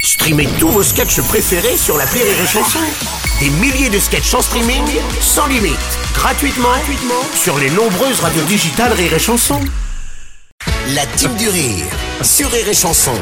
Streamez tous vos sketchs préférés sur l'appli Rire et Chanson. Des milliers de sketchs en streaming, sans limite, gratuitement sur les nombreuses radios digitales Rire et Chanson. La Team du Rire sur Rire et Chanson.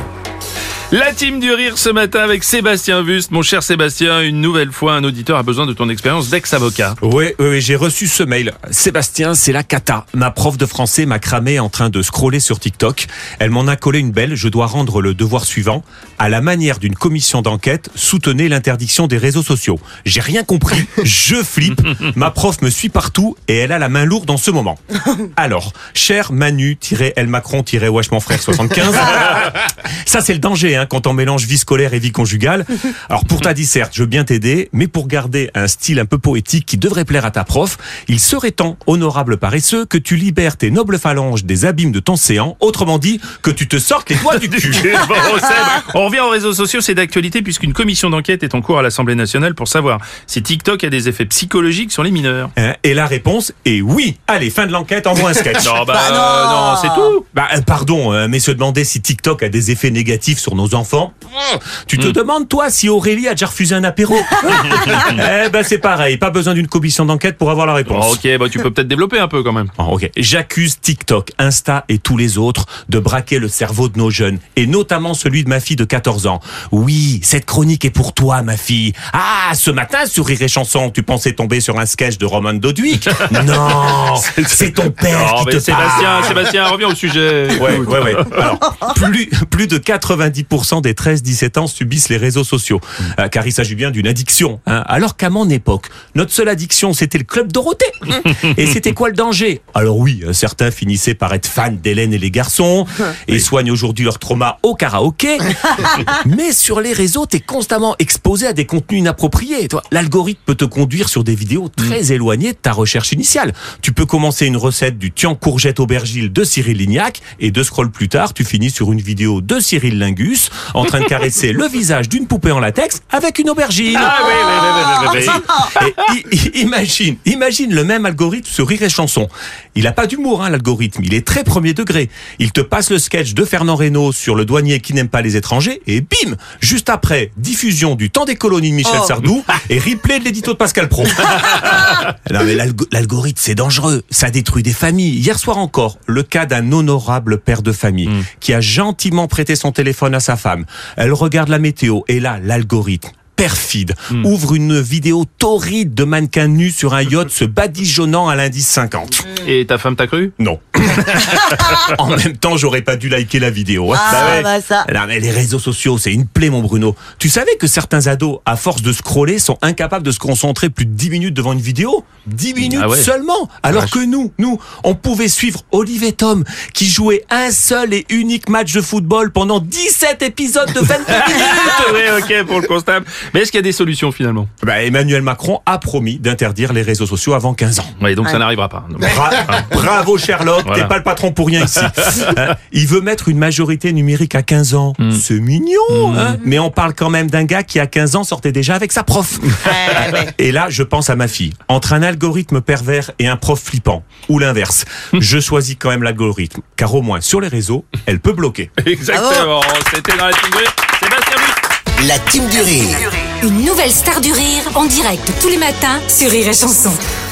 La Team du Rire ce matin avec Sébastien Wust. Mon cher Sébastien, une nouvelle fois, un auditeur a besoin de ton expérience d'ex-avocat. Oui, j'ai reçu ce mail. Sébastien, c'est la cata. Ma prof de français m'a cramé en train de scroller sur TikTok. Elle m'en a collé une belle. Je dois rendre le devoir suivant. À la manière d'une commission d'enquête, soutenez l'interdiction des réseaux sociaux. J'ai rien compris. Je flippe. Ma prof me suit partout et elle a la main lourde en ce moment. Alors, cher Manu-El Macron-Wesh mon frère 75. Ça, c'est le danger, quand on mélange vie scolaire et vie conjugale. Alors pour ta disserte, je veux bien t'aider, mais pour garder un style un peu poétique qui devrait plaire à ta prof, il serait temps, honorable paresseux, que tu libères tes nobles phalanges des abîmes de ton séant, autrement dit, que tu te sortes les doigts du cul. Bon, on revient aux réseaux sociaux, c'est d'actualité puisqu'une commission d'enquête est en cours à l'Assemblée nationale pour savoir si TikTok a des effets psychologiques sur les mineurs. Et la réponse est oui. Allez, fin de l'enquête, envoie un sketch. Non, non, c'est tout. Pardon, mais se demander si TikTok a des effets négatifs sur nos enfants. Tu te demandes, toi, si Aurélie a déjà refusé un apéro? C'est pareil, pas besoin d'une commission d'enquête pour avoir la réponse. Ok, tu peux peut-être développer un peu quand même. Ok, j'accuse TikTok, Insta et tous les autres de braquer le cerveau de nos jeunes, et notamment celui de ma fille de 14 ans. Oui, cette chronique est pour toi, ma fille. Ah, ce matin, sur Rire et Chanson, tu pensais tomber sur un sketch de Roman Doduic? Non, c'est ton père qui te parle. Sébastien, reviens au sujet. Ouais. Alors, plus de 90% des 13-17 ans subissent les réseaux sociaux, car il s'agit bien d'une addiction. Alors qu'à mon époque, notre seule addiction, c'était le Club Dorothée. Et c'était quoi le danger? Alors oui, certains finissaient par être fans d'Hélène et les garçons, et soignent aujourd'hui leur trauma au karaoké. Mais sur les réseaux, t'es constamment exposé à des contenus inappropriés. L'algorithme peut te conduire sur des vidéos très éloignées de ta recherche initiale. Tu peux commencer une recette du tian courgette aubergine de Cyril Lignac, et 2 scrolls plus tard, tu finis sur une vidéo de Cyril Lingus, en train de caresser le visage d'une poupée en latex avec une aubergine. Et imagine le même algorithme sur Rire et Chanson. Il a pas d'humour, l'algorithme. Il est très premier degré. Il te passe le sketch de Fernand Reynaud sur le douanier qui n'aime pas les étrangers et bim, juste après, diffusion du Temps des colonies de Michel Sardou et replay de l'édito de Pascal Praud. Non mais l'algorithme, c'est dangereux. Ça détruit des familles. Hier soir encore, le cas d'un honorable père de famille qui a gentiment prêté son téléphone à sa femme. Elle regarde la météo et là, l'algorithme perfide ouvre une vidéo torride de mannequin nu sur un yacht se badigeonnant à l'indice 50. Et ta femme t'a cru? Non. En même temps, j'aurais pas dû liker la vidéo. Ça. Non, mais les réseaux sociaux, c'est une plaie, mon Bruno. Tu savais que certains ados, à force de scroller, sont incapables de se concentrer plus de 10 minutes devant une vidéo? 10 minutes seulement. Alors que nous, on pouvait suivre Olive et Tom, qui jouaient un seul et unique match de football pendant 17 épisodes de 22 minutes. Oui, ok, pour le constat. Mais est-ce qu'il y a des solutions finalement? Emmanuel Macron a promis d'interdire les réseaux sociaux avant 15 ans. Oui, donc ça n'arrivera pas. Bravo Charlotte, t'es pas le patron pour rien ici. Il veut mettre une majorité numérique à 15 ans. C'est mignon, mais on parle quand même d'un gars qui à 15 ans sortait déjà avec sa prof. Et là, je pense à ma fille. Entre un algorithme pervers et un prof flippant, ou l'inverse, je choisis quand même l'algorithme, car au moins sur les réseaux, elle peut bloquer. Exactement, c'était dans la Team du Rire. Sébastien Wust. La Team du Rire. Une nouvelle star du rire en direct tous les matins sur Rire et Chanson.